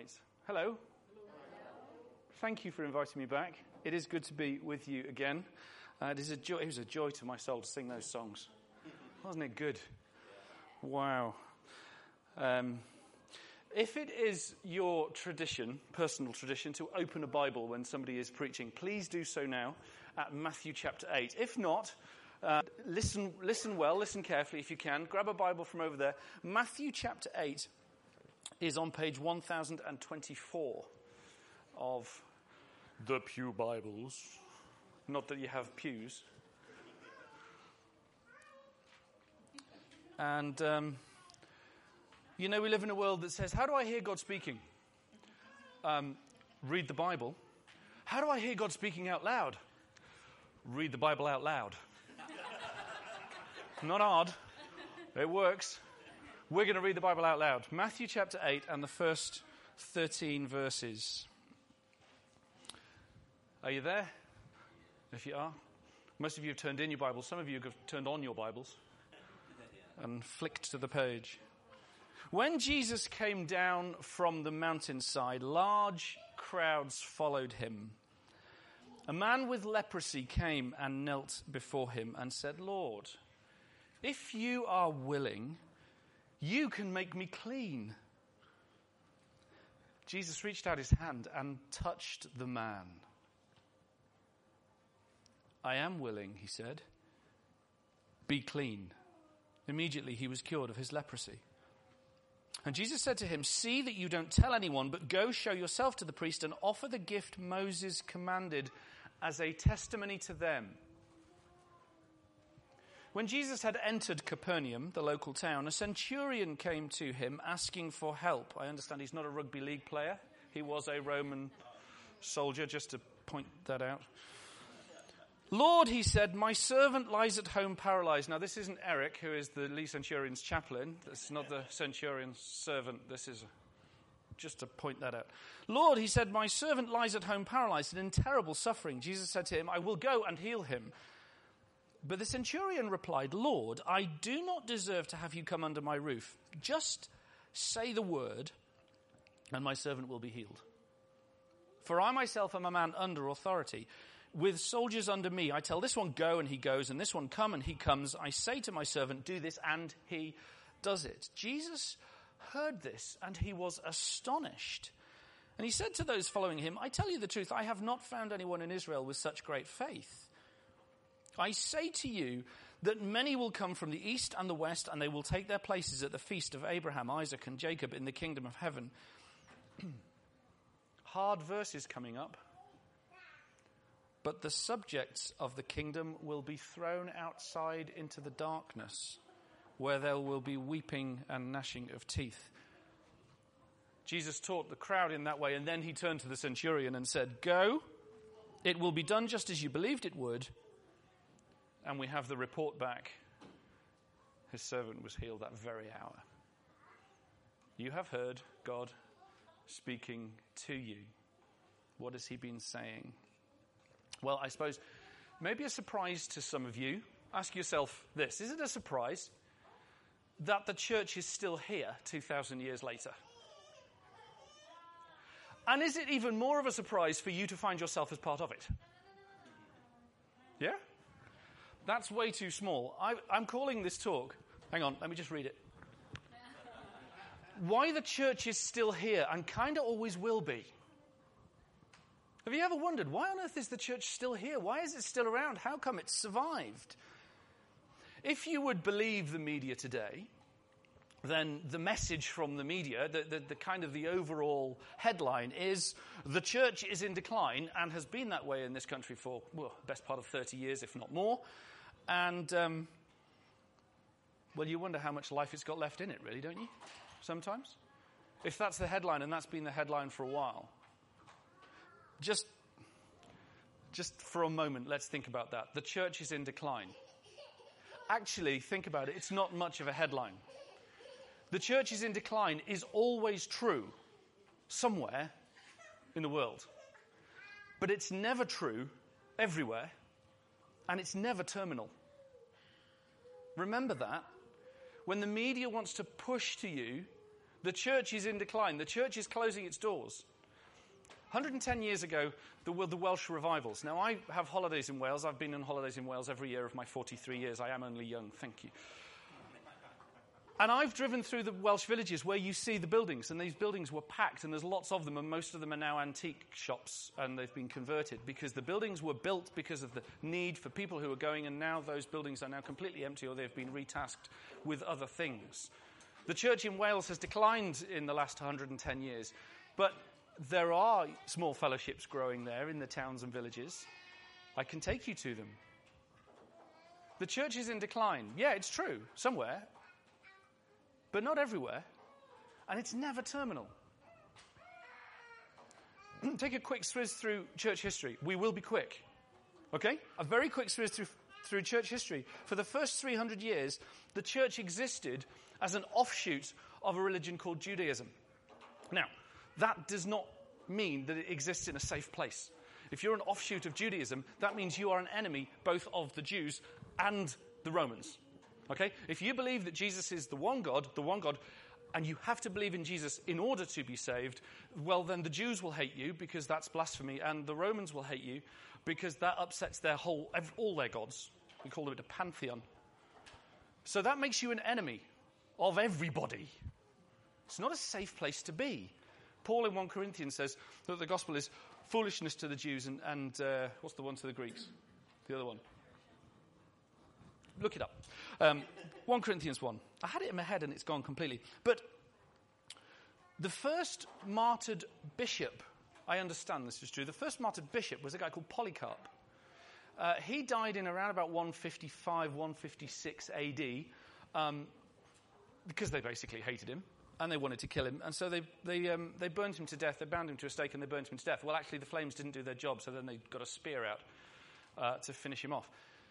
Right. Hello. Thank you for inviting me back. It is good to be with you again. It was a joy to my soul to sing those songs. Wasn't it good? Wow. If it is your tradition, personal tradition, to open a Bible when somebody is preaching, please do so now at Matthew chapter 8. If not, listen well, listen carefully if you can. Grab a Bible from over there. Matthew chapter 8 is on page 1024 of the Pew Bibles. Not that you have pews. And, we live in a world that says, how do I hear God speaking? Read the Bible. How do I hear God speaking out loud? Read the Bible out loud. Not hard. It works. We're going to read the Bible out loud. Matthew chapter 8 and the first 13 verses. Are you there? If you are, most of you have turned in your Bibles. Some of you have turned on your Bibles and flicked to the page. When Jesus came down from the mountainside, large crowds followed him. A man with leprosy came and knelt before him and said, "Lord, if you are willing, you can make me clean." Jesus reached out his hand and touched the man. "I am willing," he said. "Be clean." Immediately he was cured of his leprosy. And Jesus said to him, "See that you don't tell anyone, but go show yourself to the priest and offer the gift Moses commanded as a testimony to them." When Jesus had entered Capernaum, the local town, a centurion came to him asking for help. I understand he's not a rugby league player. He was a Roman soldier, just to point that out. "Lord," he said, "my servant lies at home paralyzed." Now, this isn't Eric, who is the Lee Centurion's chaplain. This is not the centurion's servant. This is just to point that out. "Lord," he said, "my servant lies at home paralyzed and in terrible suffering." Jesus said to him, "I will go and heal him." But the centurion replied, "Lord, I do not deserve to have you come under my roof. Just say the word, and my servant will be healed. For I myself am a man under authority, with soldiers under me. I tell this one, go, and he goes, and this one, come, and he comes. I say to my servant, do this, and he does it." Jesus heard this, and he was astonished. And he said to those following him, "I tell you the truth, I have not found anyone in Israel with such great faith. I say to you that many will come from the east and the west, and they will take their places at the feast of Abraham, Isaac, and Jacob in the kingdom of heaven." Hard verses coming up. "But the subjects of the kingdom will be thrown outside into the darkness, where there will be weeping and gnashing of teeth." Jesus taught the crowd in that way, and then he turned to the centurion and said, "Go, it will be done just as you believed it would." And we have the report back. His servant was healed that very hour. You have heard God speaking to you. What has he been saying? Well, I suppose maybe a surprise to some of you. Ask yourself this: is it a surprise that the church is still here 2,000 years later? And is it even more of a surprise for you to find yourself as part of it? Yeah? That's way too small. I'm calling this talk, hang on, let me just read it. Why the church is still here and kind of always will be. Have you ever wondered, why on earth is the church still here? Why is it still around? How come it's survived? If you would believe the media today, then the message from the media, the kind of the overall headline is, the church is in decline and has been that way in this country for, well, best part of 30 years, if not more. And, well, you wonder how much life it's got left in it, really, don't you? Sometimes. If that's the headline, and that's been the headline for a while. Just for a moment, let's think about that. The church is in decline. Actually, think about it. It's not much of a headline. The church is in decline is always true somewhere in the world. But it's never true everywhere, and it's never terminal. Remember that. When the media wants to push to you The church is in decline. The church is closing its doors. 110 years ago, there were the Welsh revivals. Now, I have holidays in Wales. I've been on holidays in Wales every year of my 43 years. I am only young, thank you. And I've driven through the Welsh villages where you see the buildings, and these buildings were packed, and there's lots of them, and most of them are now antique shops, and they've been converted because the buildings were built because of the need for people who were going, and now those buildings are now completely empty or they've been retasked with other things. The church in Wales has declined in the last 110 years, but there are small fellowships growing there in the towns and villages. I can take you to them. The church is in decline. Yeah, it's true, somewhere. But not everywhere, and it's never terminal. Take a quick swizz through church history. We will be quick, okay? A very quick swizz through church history. For the first 300 years, the church existed as an offshoot of a religion called Judaism. Now, that does not mean that it exists in a safe place. If you're an offshoot of Judaism, that means you are an enemy both of the Jews and the Romans. Okay? If you believe that Jesus is the one God, and you have to believe in Jesus in order to be saved, well, then the Jews will hate you because that's blasphemy, and the Romans will hate you because that upsets all their gods. We call it a pantheon. So that makes you an enemy of everybody. It's not a safe place to be. Paul in 1 Corinthians says that the gospel is foolishness to the Jews and what's the one to the Greeks? The other one. Look it up. 1 Corinthians 1. I had it in my head and it's gone completely. But the first martyred bishop, I understand this is true, the first martyred bishop was a guy called Polycarp. He died in around about 155, 156 AD because they basically hated him and they wanted to kill him. And so they burned him to death. They bound him to a stake and they burned him to death. Well, actually, the flames didn't do their job, so then they got a spear out to finish him off.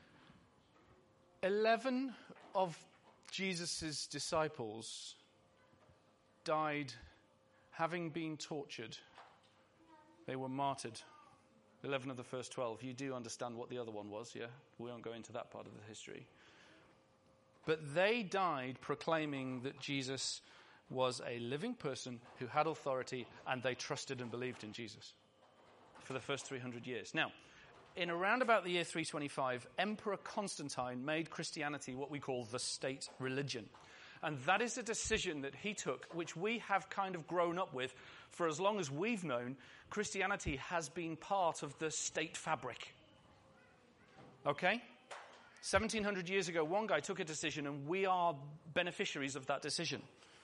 11 of Jesus' disciples died having been tortured. They were martyred. 11 of the first 12. You do understand what the other one was, yeah? We won't go into that part of the history. But they died proclaiming that Jesus was a living person who had authority, and they trusted and believed in Jesus for the first 300 years. Now, in around about the year 325, Emperor Constantine made Christianity what we call the state religion. And that is a decision that he took, which we have kind of grown up with. For as long as we've known, Christianity has been part of the state fabric. Okay? 1700 years ago, one guy took a decision, and we are beneficiaries of that decision.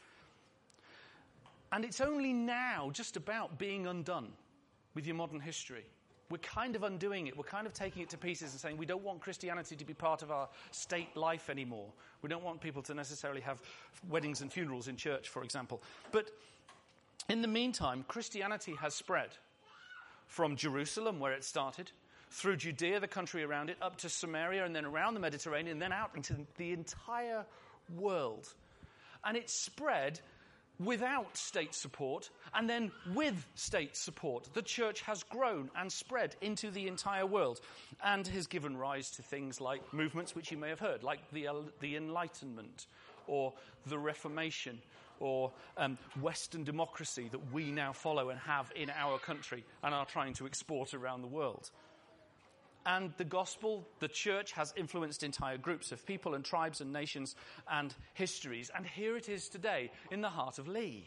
And it's only now just about being undone with your modern history. We're kind of undoing it. We're kind of taking it to pieces and saying we don't want Christianity to be part of our state life anymore. We don't want people to necessarily have weddings and funerals in church, for example. But in the meantime, Christianity has spread from Jerusalem, where it started, through Judea, the country around it, up to Samaria, and then around the Mediterranean, and then out into the entire world. And it spread without state support, and then with state support. The church has grown and spread into the entire world and has given rise to things like movements which you may have heard, like the Enlightenment or the Reformation or Western democracy that we now follow and have in our country and are trying to export around the world. And the gospel, the church, has influenced entire groups of people and tribes and nations and histories. And here it is today in the heart of Lee.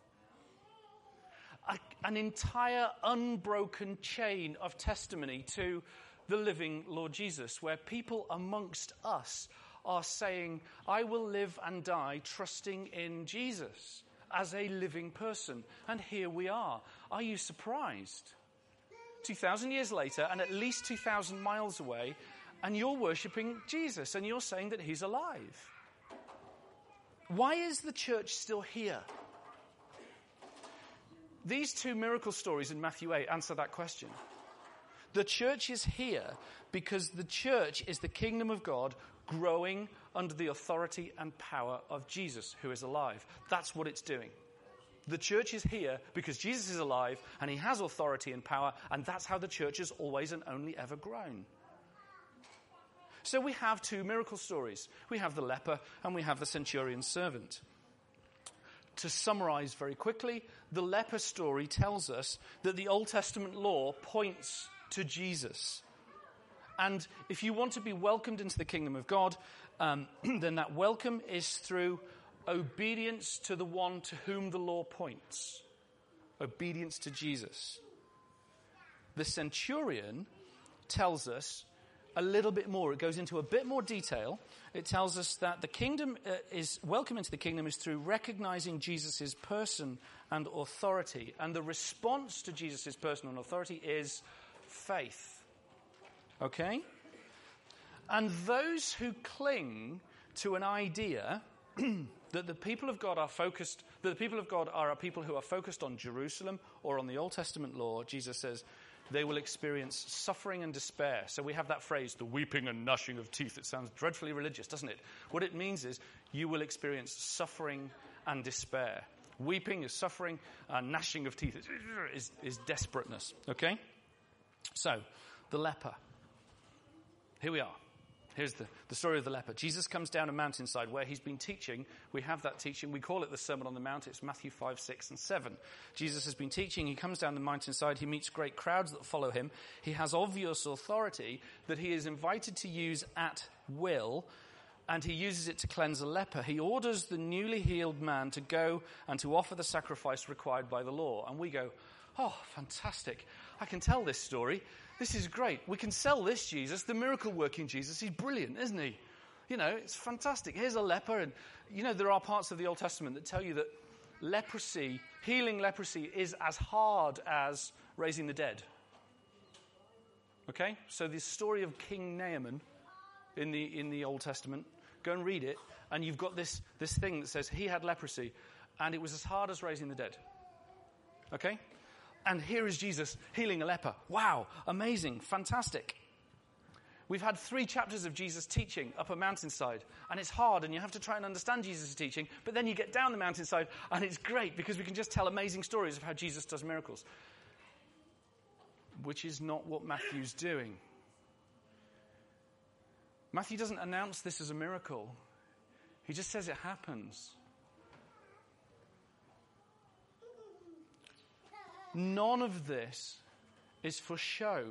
An entire unbroken chain of testimony to the living Lord Jesus, where people amongst us are saying, I will live and die trusting in Jesus as a living person. And here we are. Are you surprised? 2,000 years later, and at least 2,000 miles away, and you're worshipping Jesus, and you're saying that he's alive. Why is the church still here? These two miracle stories in Matthew 8 answer that question. The church is here because the church is the kingdom of God growing under the authority and power of Jesus, who is alive. That's what it's doing. The church is here because Jesus is alive and he has authority and power, and that's how the church has always and only ever grown. So we have two miracle stories. We have the leper and we have the centurion's servant. to summarize very quickly, the leper story tells us that the Old Testament law points to Jesus. And if you want to be welcomed into the kingdom of God, then that welcome is through obedience to the one to whom the law points. Obedience to Jesus. The centurion tells us a little bit more. It goes into a bit more detail. It tells us that the kingdom welcome into the kingdom is through recognizing Jesus' person and authority. And the response to Jesus' person and authority is faith. Okay? And those who cling to an idea that the people of God are focused, that the people of God are a people who are focused on Jerusalem or on the Old Testament law, Jesus says, they will experience suffering and despair. So we have that phrase, the weeping and gnashing of teeth. It sounds dreadfully religious, doesn't it? What it means is you will experience suffering and despair. Weeping is suffering, gnashing of teeth is desperateness. Okay? So, the leper. Here we are. Here's the story of the leper. Jesus comes down a mountainside where he's been teaching. We have that teaching. We call it the Sermon on the Mount. It's Matthew 5, 6, and 7. Jesus has been teaching. He comes down the mountainside. He meets great crowds that follow him. He has obvious authority that he is invited to use at will, and he uses it to cleanse a leper. He orders the newly healed man to go and to offer the sacrifice required by the law. And we go, oh, fantastic. I can tell this story. This is great. We can sell this Jesus, the miracle-working Jesus. He's brilliant, isn't he? You know, it's fantastic. Here's a leper. And, you know, there are parts of the Old Testament that tell you that leprosy, healing leprosy, is as hard as raising the dead. Okay? So the story of King Naaman in the Old Testament, go and read it, and you've got this thing that says he had leprosy, and it was as hard as raising the dead. Okay? And here is Jesus healing a leper. Wow, amazing, fantastic. We've had 3 chapters of Jesus teaching up a mountainside, and it's hard, and you have to try and understand Jesus' teaching, but then you get down the mountainside, and it's great, because we can just tell amazing stories of how Jesus does miracles. Which is not what Matthew's doing. Matthew doesn't announce this as a miracle. He just says it happens. None of this is for show.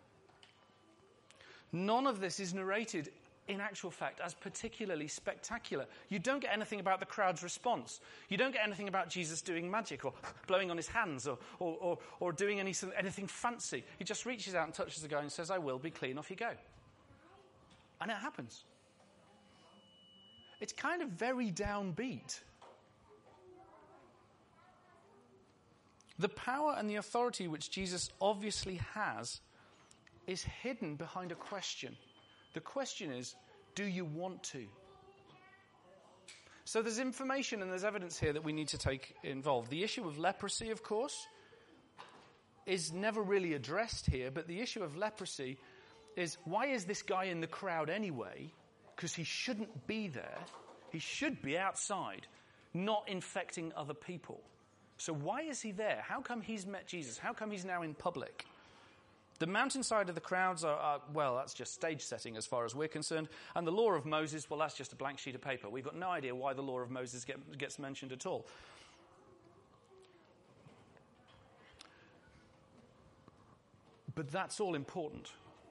None of this is narrated, in actual fact, as particularly spectacular. You don't get anything about the crowd's response. You don't get anything about Jesus doing magic or blowing on his hands or doing anything fancy. He just reaches out and touches the guy and says, I will be clean, off you go. And it happens. It's kind of very downbeat. The power and the authority which Jesus obviously has is hidden behind a question. The question is, do you want to? So there's information and there's evidence here that we need to take involved. The issue of leprosy, of course, is never really addressed here, but the issue of leprosy is, why is this guy in the crowd anyway? Because he shouldn't be there. He should be outside, not infecting other people. So why is he there? How come he's met Jesus? How come he's now in public? The mountainside of the crowds are that's just stage setting as far as we're concerned. And the law of Moses, well, that's just a blank sheet of paper. We've got no idea why the law of Moses gets mentioned at all. But that's all important.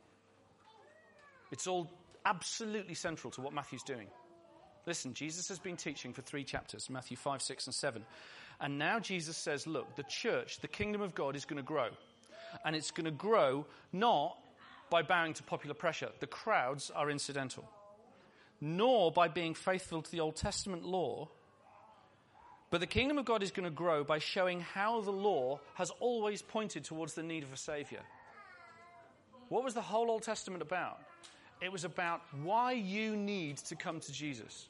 It's all absolutely central to what Matthew's doing. Listen, Jesus has been teaching for 3 chapters, Matthew 5, 6, and 7. And now Jesus says, look, the church, the kingdom of God is going to grow. And it's going to grow not by bowing to popular pressure. The crowds are incidental. Nor by being faithful to the Old Testament law. But the kingdom of God is going to grow by showing how the law has always pointed towards the need of a Savior. What was the whole Old Testament about? It was about why you need to come to Jesus.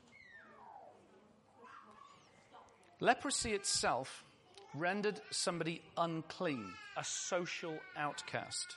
Leprosy itself rendered somebody unclean, a social outcast.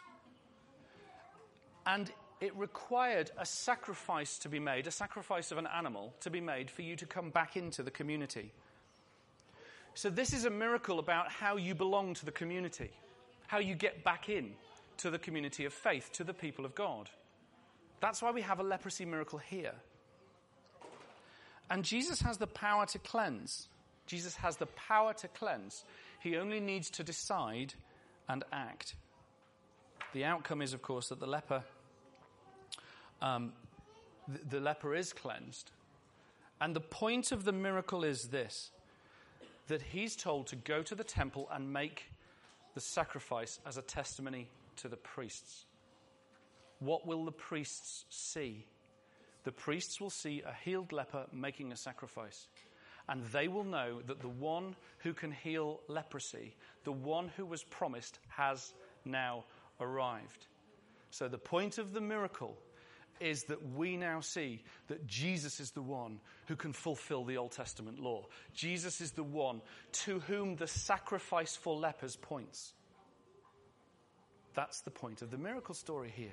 And it required a sacrifice to be made, a sacrifice of an animal to be made for you to come back into the community. So this is a miracle about how you belong to the community, how you get back in to the community of faith, to the people of God. That's why we have a leprosy miracle here. And Jesus has the power to cleanse. Jesus has the power to cleanse. He only needs to decide and act. The outcome is, of course, that the leper is cleansed. And the point of the miracle is this, that he's told to go to the temple and make the sacrifice as a testimony to the priests. What will the priests see? The priests will see a healed leper making a sacrifice. And they will know that the one who can heal leprosy, the one who was promised, has now arrived. So the point of the miracle is that we now see that Jesus is the one who can fulfill the Old Testament law. Jesus is the one to whom the sacrifice for lepers points. That's the point of the miracle story here.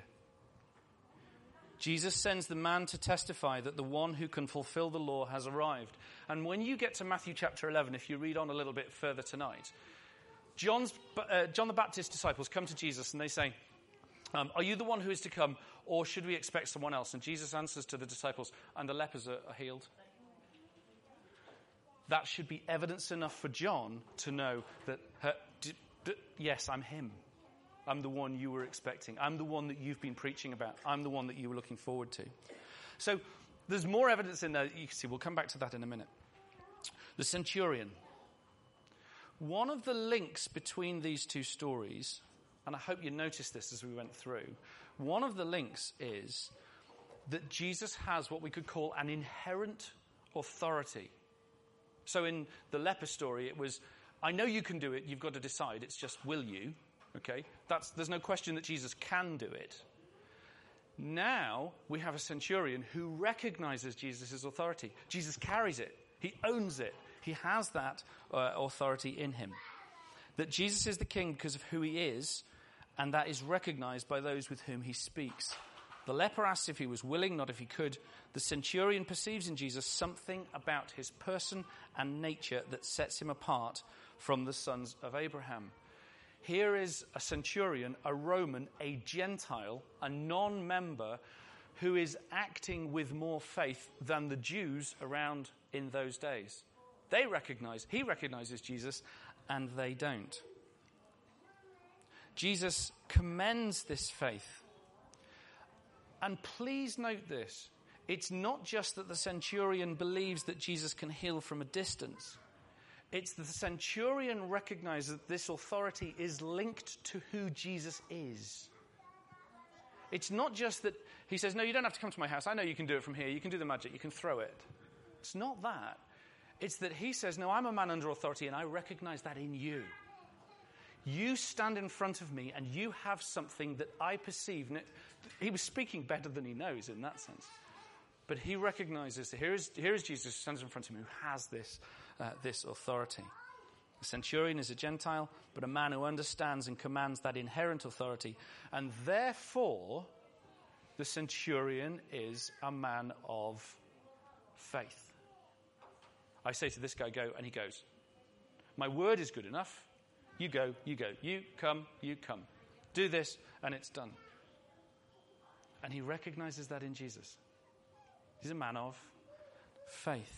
Jesus sends the man to testify that the one who can fulfill the law has arrived. And when you get to Matthew chapter 11, if you read on a little bit further tonight, John the Baptist's disciples come to Jesus and they say, are you the one who is to come, or should we expect someone else? And Jesus answers to the disciples, and the lepers are healed. That should be evidence enough for John to know that, yes, I'm him. I'm the one you were expecting. I'm the one that you've been preaching about. I'm the one that you were looking forward to. So there's more evidence in there that you can see. We'll come back to that in a minute. The centurion. One of the links between these two stories, and I hope you noticed this as we went through, one of the links is that Jesus has what we could call an inherent authority. So in the leper story, it was, I know you can do it, you've got to decide, it's just will you? Okay, there's no question that Jesus can do it. Now we have a centurion who recognizes Jesus' authority. Jesus carries it. He owns it. He has that authority in him. That Jesus is the king because of who he is, and that is recognized by those with whom he speaks. The leper asks if he was willing, not if he could. The centurion perceives in Jesus something about his person and nature that sets him apart from the sons of Abraham. Here is a centurion, a Roman, a Gentile, a non-member who is acting with more faith than the Jews around in those days. He recognizes Jesus, and they don't. Jesus commends this faith. And please note this. It's not just that the centurion believes that Jesus can heal from a distance. It's the centurion recognizes that this authority is linked to who Jesus is. It's not just that he says, no, you don't have to come to my house. I know you can do it from here. You can do the magic. You can throw it. It's not that. It's that he says, no, I'm a man under authority, and I recognize that in you. You stand in front of me, and you have something that I perceive. And he was speaking better than he knows in that sense. But he recognizes that here is Jesus who stands in front of him, who has this authority. The centurion is a Gentile, but a man who understands and commands that inherent authority. And therefore, the centurion is a man of faith. I say to this guy, go, and he goes. My word is good enough. You go, you go. You come, you come. Do this, and it's done. And he recognizes that in Jesus. He's a man of faith.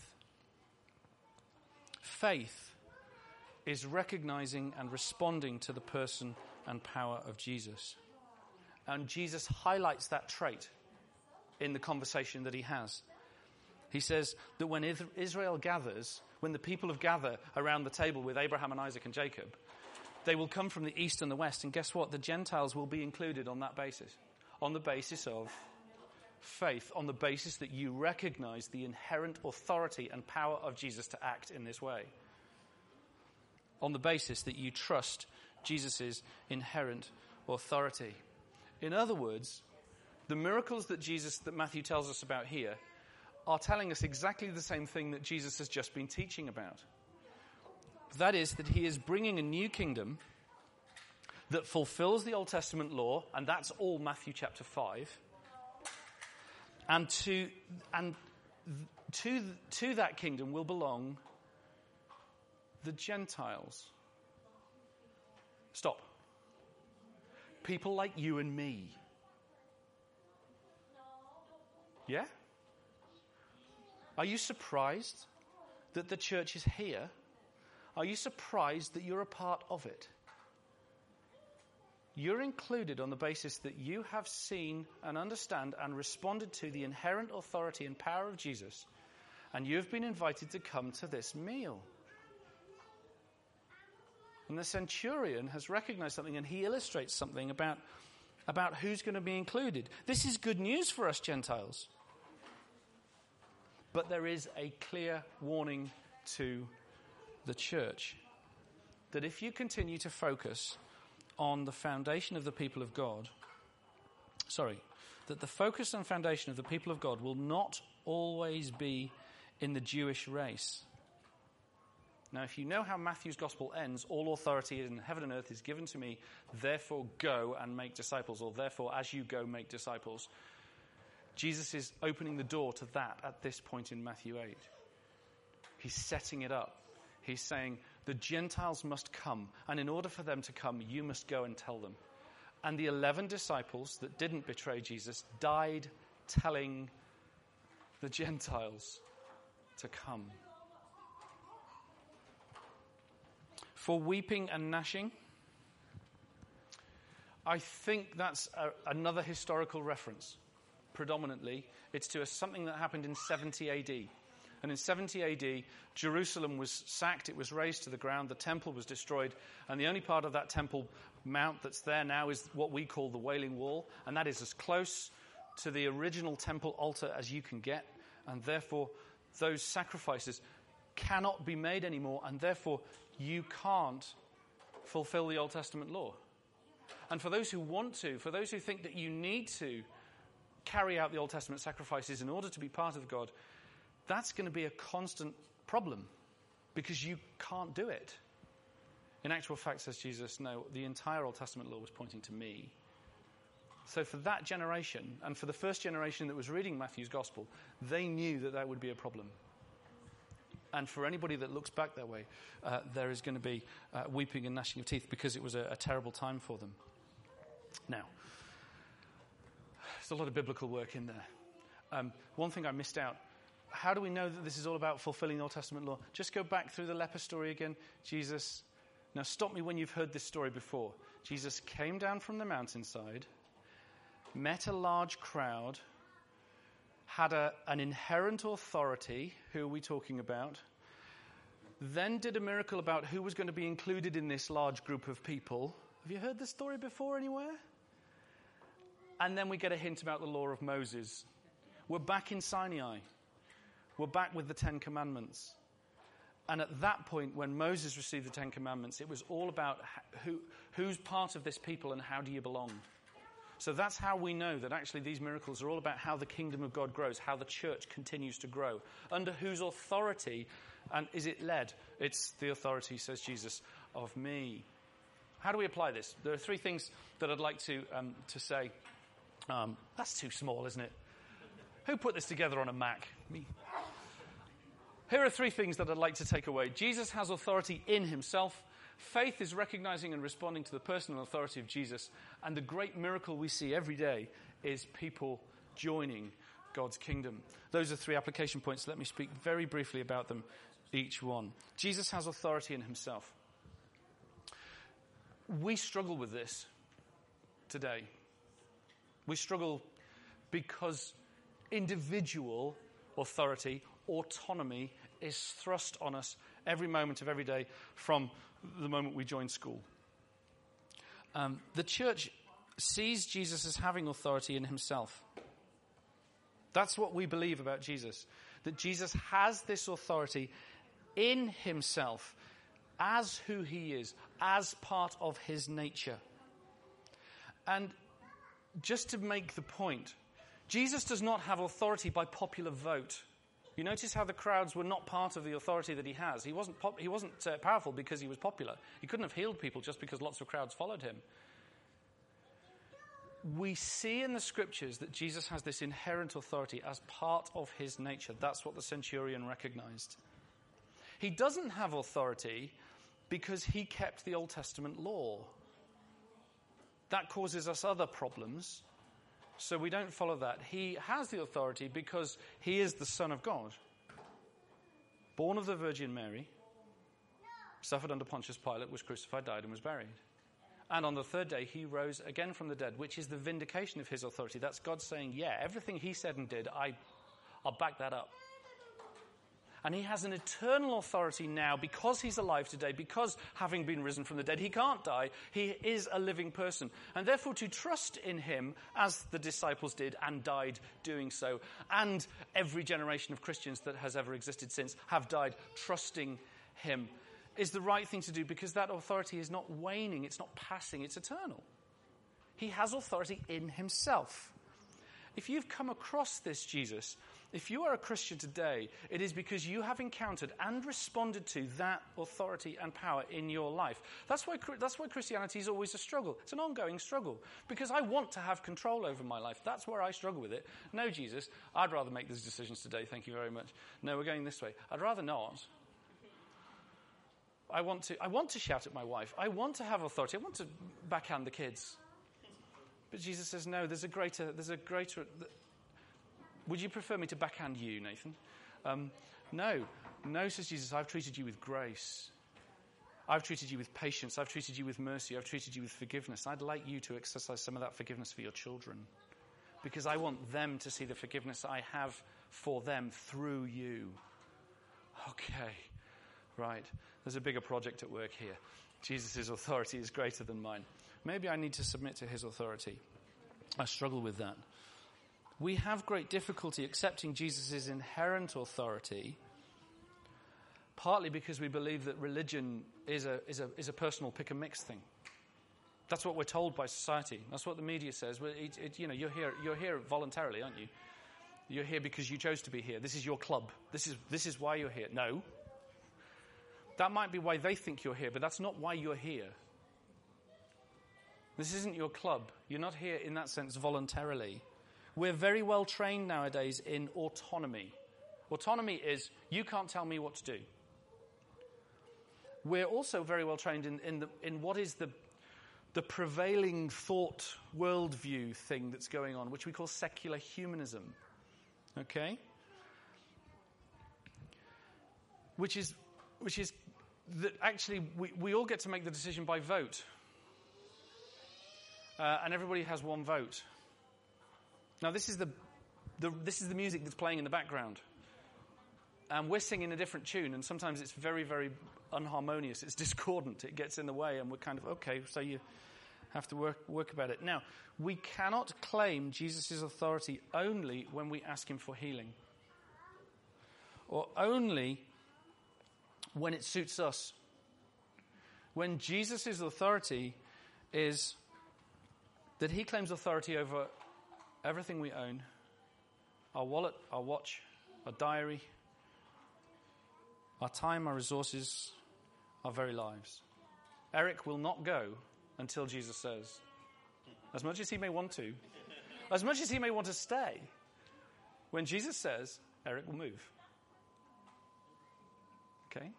Faith is recognizing and responding to the person and power of Jesus. And Jesus highlights that trait in the conversation that he has. He says that when Israel gathers, when the people gather around the table with Abraham and Isaac and Jacob, they will come from the east and the west. And guess what? The Gentiles will be included on that basis. On the basis of faith, on the basis that you recognize the inherent authority and power of Jesus to act in this way. On the basis that you trust Jesus' inherent authority. In other words, the miracles that Matthew tells us about here are telling us exactly the same thing that Jesus has just been teaching about. That is, that he is bringing a new kingdom that fulfills the Old Testament law, and that's all Matthew chapter 5. And to that kingdom will belong the Gentiles. Stop. People like you and me. Yeah? Are you surprised that the church is here Are you surprised that you're a part of it? You're included on the basis that you have seen and understand and responded to the inherent authority and power of Jesus, and you've been invited to come to this meal. And the centurion has recognized something, and he illustrates something about who's going to be included. This is good news for us Gentiles. But there is a clear warning to the church that if you continue to focus on the foundation of the people of God, that the focus and foundation of the people of God will not always be in the Jewish race. Now, if you know how Matthew's gospel ends, all authority in heaven and earth is given to me, therefore go and make disciples, or therefore as you go make disciples. Jesus is opening the door to that at this point in Matthew 8. He's setting it up. He's saying the Gentiles must come, and in order for them to come, you must go and tell them. And the 11 disciples that didn't betray Jesus died telling the Gentiles to come. For weeping and gnashing, I think that's another historical reference. Predominantly, it's to something that happened in 70 AD. And in 70 AD, Jerusalem was sacked, it was razed to the ground, the temple was destroyed, and the only part of that temple mount that's there now is what we call the Wailing Wall, and that is as close to the original temple altar as you can get, and therefore those sacrifices cannot be made anymore, and therefore you can't fulfill the Old Testament law. And for those who want to, for those who think that you need to carry out the Old Testament sacrifices in order to be part of God, that's going to be a constant problem because you can't do it. In actual fact, says Jesus, no, the entire Old Testament law was pointing to me. So for that generation, and for the first generation that was reading Matthew's gospel, they knew that that would be a problem. And for anybody that looks back that way, there is going to be weeping and gnashing of teeth because it was a terrible time for them. Now, there's a lot of biblical work in there. One thing I missed out. How do we know that this is all about fulfilling the Old Testament law? Just go back through the leper story again. Jesus, now stop me when you've heard this story before. Jesus came down from the mountainside, met a large crowd, had an inherent authority. Who are we talking about? Then did a miracle about who was going to be included in this large group of people. Have you heard this story before anywhere? And then we get a hint about the law of Moses. We're back in Sinai. We're back with the Ten Commandments. And at that point, when Moses received the Ten Commandments, it was all about who's part of this people and how do you belong. So that's how we know that actually these miracles are all about how the kingdom of God grows, how the church continues to grow. Under whose authority and is it led? It's the authority, says Jesus, of me. How do we apply this? There are three things that I'd like to say. That's too small, isn't it? Who put this together on a Mac? Me. Here are three things that I'd like to take away. Jesus has authority in himself. Faith is recognizing and responding to the personal authority of Jesus. And the great miracle we see every day is people joining God's kingdom. Those are three application points. Let me speak very briefly about them, each one. Jesus has authority in himself. We struggle with this today. We struggle because individual authority, autonomy, is thrust on us every moment of every day from the moment we join school. The church sees Jesus as having authority in himself. That's what we believe about Jesus, that Jesus has this authority in himself as who he is, as part of his nature. And just to make the point, Jesus does not have authority by popular vote. You notice how the crowds were not part of the authority that he has. He wasn't powerful because he was popular. He couldn't have healed people just because lots of crowds followed him. We see in the scriptures that Jesus has this inherent authority as part of his nature. That's what the centurion recognized. He doesn't have authority because he kept the Old Testament law. That causes us other problems. So we don't follow that. He has the authority because he is the Son of God, born of the Virgin Mary, suffered under Pontius Pilate, was crucified, died, and was buried. And on the third day, he rose again from the dead, which is the vindication of his authority. That's God saying, yeah, everything he said and did, I'll back that up. And he has an eternal authority now because he's alive today, because having been risen from the dead, he can't die. He is a living person. And therefore to trust in him, as the disciples did and died doing so, and every generation of Christians that has ever existed since have died trusting him, is the right thing to do, because that authority is not waning, it's not passing, it's eternal. He has authority in himself. If you've come across this Jesus, if you are a Christian today, it is because you have encountered and responded to that authority and power in your life. That's why Christianity is always a struggle. It's an ongoing struggle, because I want to have control over my life. That's where I struggle with it. No, Jesus, I'd rather make these decisions today. Thank you very much. No, we're going this way. I'd rather not. I want to shout at my wife. I want to have authority. I want to backhand the kids. But Jesus says, no, there's a greater. Would you prefer me to backhand you, Nathan? No, says Jesus, I've treated you with grace. I've treated you with patience. I've treated you with mercy. I've treated you with forgiveness. I'd like you to exercise some of that forgiveness for your children, because I want them to see the forgiveness I have for them through you. Okay, right. There's a bigger project at work here. Jesus' authority is greater than mine. Maybe I need to submit to his authority. I struggle with that. We have great difficulty accepting Jesus' inherent authority, partly because we believe that religion is a personal pick-and-mix thing. That's what we're told by society. That's what the media says. You're here voluntarily, aren't you? You're here because you chose to be here. This is your club. This is why you're here. No. That might be why they think you're here, but that's not why you're here. This isn't your club. You're not here in that sense voluntarily. We're very well trained nowadays in autonomy. Autonomy is, you can't tell me what to do. We're also very well trained in what is the prevailing thought worldview thing that's going on, which we call secular humanism. Okay? Which is that actually we all get to make the decision by vote. And everybody has one vote. Now this is the music that's playing in the background. And we're singing a different tune, and sometimes it's very, very unharmonious. It's discordant. It gets in the way, and we're kind of, okay, so you have to work about it. Now, we cannot claim Jesus' authority only when we ask him for healing. Or only when it suits us. When Jesus' authority is that he claims authority over everything we own, our wallet, our watch, our diary, our time, our resources, our very lives. Eric will not go until Jesus says. As much as he may want to, as much as he may want to stay, when Jesus says, Eric will move. Okay?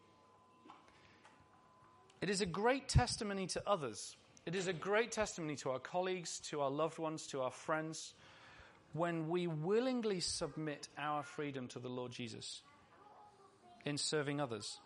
It is a great testimony to others. It is a great testimony to our colleagues, to our loved ones, to our friends, when we willingly submit our freedom to the Lord Jesus in serving others.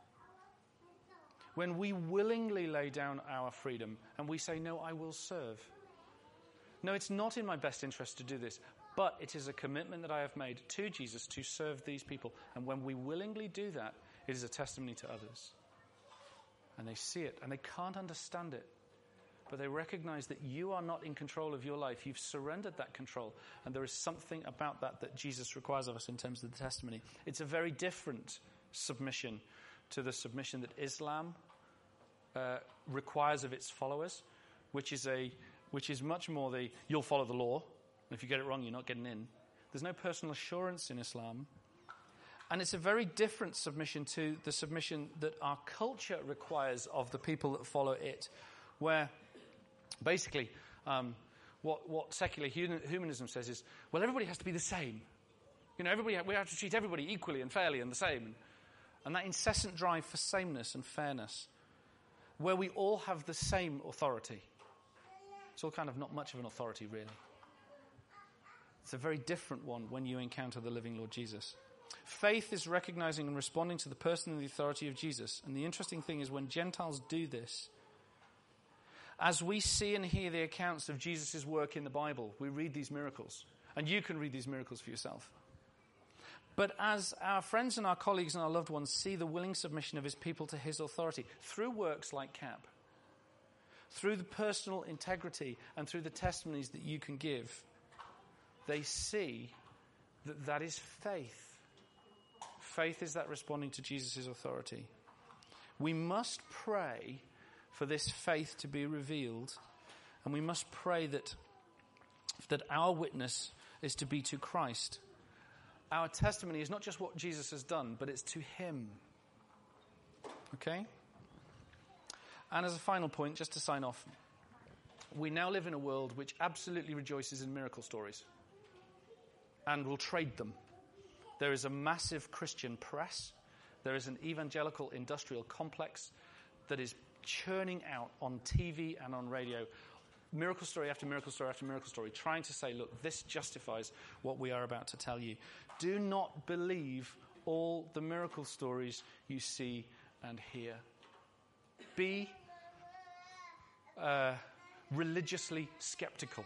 When we willingly lay down our freedom and we say, no, I will serve. No, it's not in my best interest to do this, but it is a commitment that I have made to Jesus to serve these people. And when we willingly do that, it is a testimony to others. And they see it and they can't understand it. But they recognize that you are not in control of your life. You've surrendered that control. And there is something about that Jesus requires of us in terms of the testimony. It's a very different submission to the submission that Islam requires of its followers, which is much more you'll follow the law. And if you get it wrong, you're not getting in. There's no personal assurance in Islam. And it's a very different submission to the submission that our culture requires of the people that follow it, where basically, what secular humanism says is, well, everybody has to be the same. We have to treat everybody equally and fairly and the same. And that incessant drive for sameness and fairness, where we all have the same authority. It's all kind of not much of an authority, really. It's a very different one when you encounter the living Lord Jesus. Faith is recognizing and responding to the person and the authority of Jesus. And the interesting thing is when Gentiles do this, as we see and hear the accounts of Jesus' work in the Bible, we read these miracles. And you can read these miracles for yourself. But as our friends and our colleagues and our loved ones see the willing submission of his people to his authority, through works like CAP, through the personal integrity and through the testimonies that you can give, they see that that is faith. Faith is that responding to Jesus' authority. We must pray for this faith to be revealed, and we must pray that our witness is to be to Christ. Our testimony is not just what Jesus has done, but it's to him. Okay? And as a final point, just to sign off, we now live in a world which absolutely rejoices in miracle stories and will trade them. There is a massive Christian press. There is an evangelical industrial complex that is churning out on TV and on radio miracle story after miracle story after miracle story, trying to say, look, this justifies what we are about to tell you. Do not believe all the miracle stories you see and hear. Be religiously skeptical.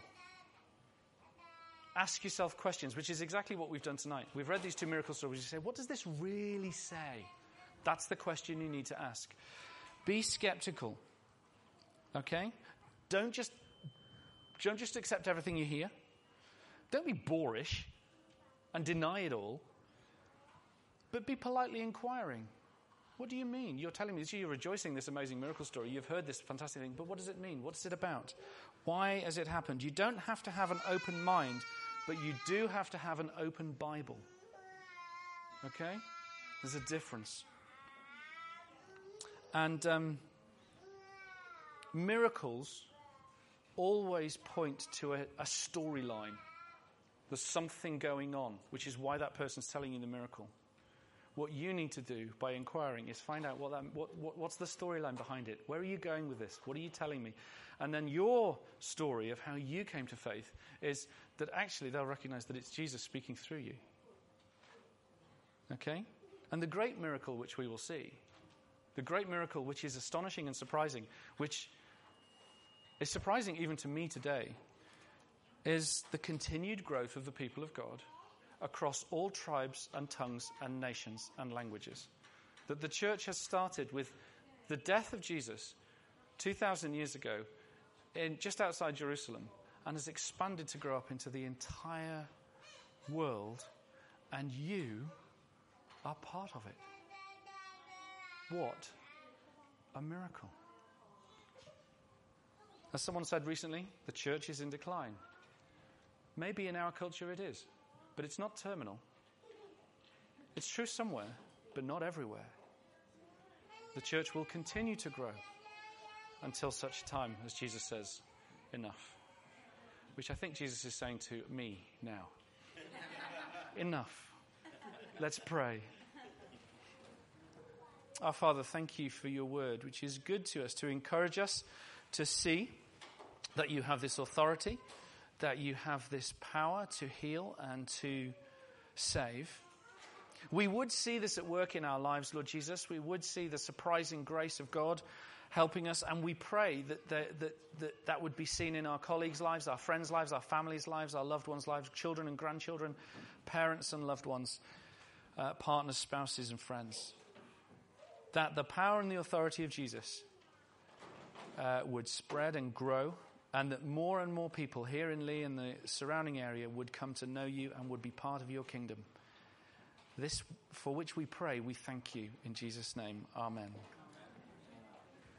Ask yourself questions, which is exactly what we've done tonight. We've read these two miracle stories. You say, what does this really say? That's the question you need to ask. Be skeptical. Okay? Don't just accept everything you hear. Don't be boorish and deny it all. But be politely inquiring. What do you mean? You're telling me you're rejoicing in this amazing miracle story. You've heard this fantastic thing, but what does it mean? What's it about? Why has it happened? You don't have to have an open mind, but you do have to have an open Bible. Okay? There's a difference. And miracles always point to a storyline. There's something going on, which is why that person's telling you the miracle. What you need to do by inquiring is find out what's the storyline behind it. Where are you going with this? What are you telling me? And then your story of how you came to faith is that actually they'll recognize that it's Jesus speaking through you. Okay? And the great miracle which we will see, the great miracle which is astonishing and surprising, which is surprising even to me today, is the continued growth of the people of God across all tribes and tongues and nations and languages. That the church has started with the death of Jesus 2,000 years ago in just outside Jerusalem and has expanded to grow up into the entire world, and you are part of it. What a miracle. As someone said recently, the church is in decline. Maybe in our culture it is, but it's not terminal. It's true somewhere, but not everywhere. The church will continue to grow until such time as Jesus says, enough. Which I think Jesus is saying to me now. Enough. Let's pray. Our Father, thank you for your word, which is good to us, to encourage us to see that you have this authority, that you have this power to heal and to save. We would see this at work in our lives, Lord Jesus. We would see the surprising grace of God helping us, and we pray that would be seen in our colleagues' lives, our friends' lives, our families' lives, our loved ones' lives, children and grandchildren, parents and loved ones, partners, spouses and friends. That the power and the authority of Jesus would spread and grow, and that more and more people here in Lee and the surrounding area would come to know you and would be part of your kingdom. This for which we pray, we thank you in Jesus' name. Amen.